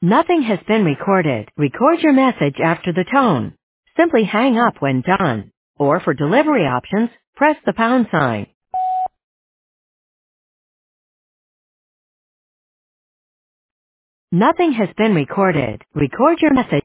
Nothing has been recorded. Record your message after the tone. Simply hang up when done. Or for delivery options, press the pound sign. Nothing has been recorded. Record your message.